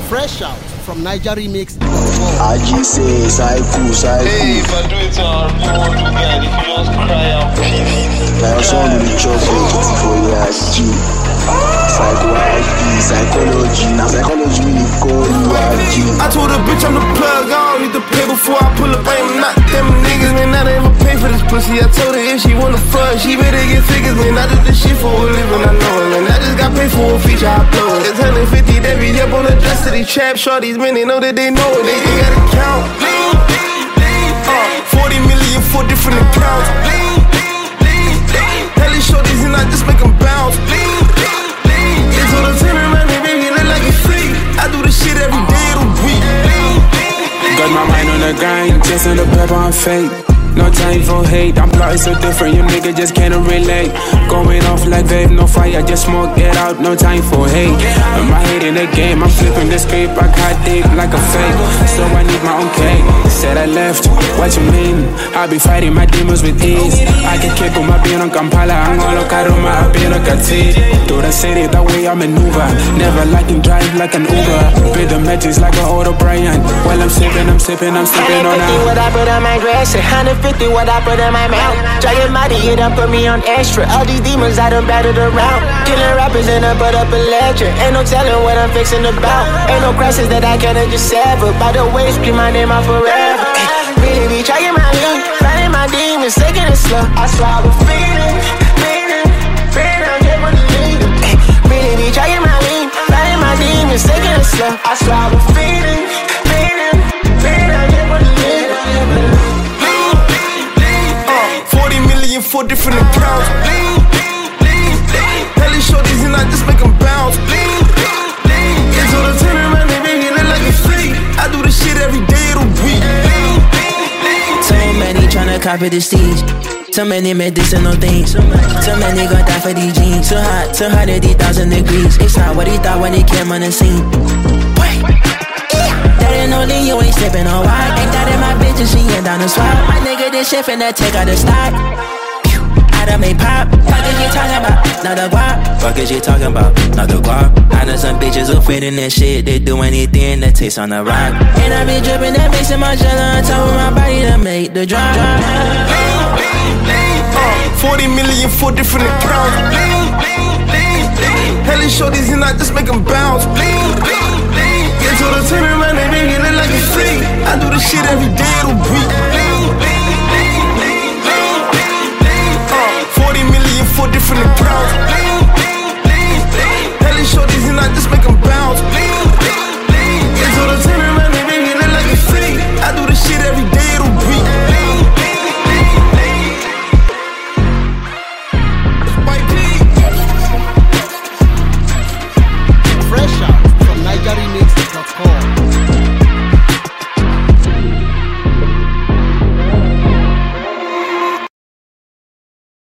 Fresh out from Niger Remix. I just say, psycho. Hey, if I do it on our phone, if you just cry out, now someone will chop it for you. Psycho IG, psychology. Now psychology really call you IG. I told a bitch I'm the plug, I don't need to pay before I pull up. I am not them niggas, man. I don't even pay for this pussy. I told her if she wanna fuck, she better get figures, man. I do this shit for a living, I know it, man. I just got paid for a feature, I blow it. It's 150, they be up on the dress of these trap shorties, man. They know that they know it, they gotta count. 40 million for different accounts. Hella shorties and I just make them bounce. They told her turn around and baby look like a freak. I do this shit every day of the week. Got my mind on the grind, chasing the pepper on fate. No time for hate, I'm plotting so different, you nigga just can't relate. Going off like vape, no fire, just smoke, get out, no time for hate. Am I hating the game, I'm flipping the script, I got deep like a fake. So I need my own cake, said I left, what you mean? I'll be fighting my demons with ease. I can keep on my being on Kampala, I'm all on Karuma, I've been on Kati. Through the city, that way I maneuver. Never liking drive like an Uber. Bid the matches like an Odo Bryant. While I'm sipping on that. What I put on my dress, 150 what I put in my mouth. Giant mighty, it done put me on extra. All these demons I done battered around. Killing rappers and I put up a legend. Ain't no telling what I'm fixing about. Ain't no crisis that I cannot just sever. By the way, scream my name out forever. Really be trying my lean, fighting my demons, taking it slow. I swear I was feeling, I'm just wanna leave. Really be trying my lean, fighting my demons, taking it slow. I swear I was feeling, I'm just wanna leave. 40 million for different accounts. Hella shorties and I just make them bounce. They told her turn around and baby look like a freak. I do this shit every day of the week. So many tryna copy the stage. So many medicinal things. So many gon' die for these jeans. So hot, 200,000 degrees. It's not what he thought when he came on the scene. That ain't no lean, you ain't slipping on wide. Ain't got in my bitch and she ain't down the swap. My nigga this shit finna take out the stock. I done made pop. Fuck is you talking about? Not the guap. Fuck is you talking about? Not the guap. I know some bitches who fit in that shit. They do anything that tastes on the rock. And I been dripping that mixing my gel on top of my body to make the drop. 40 million for different accounts. Hella shorties and I just make them bounce. Get to the turn around and baby look like a freak. I do this shit every day of the week. 40 million for different accounts. Hella shorties and I just make them bounce. Get to the turn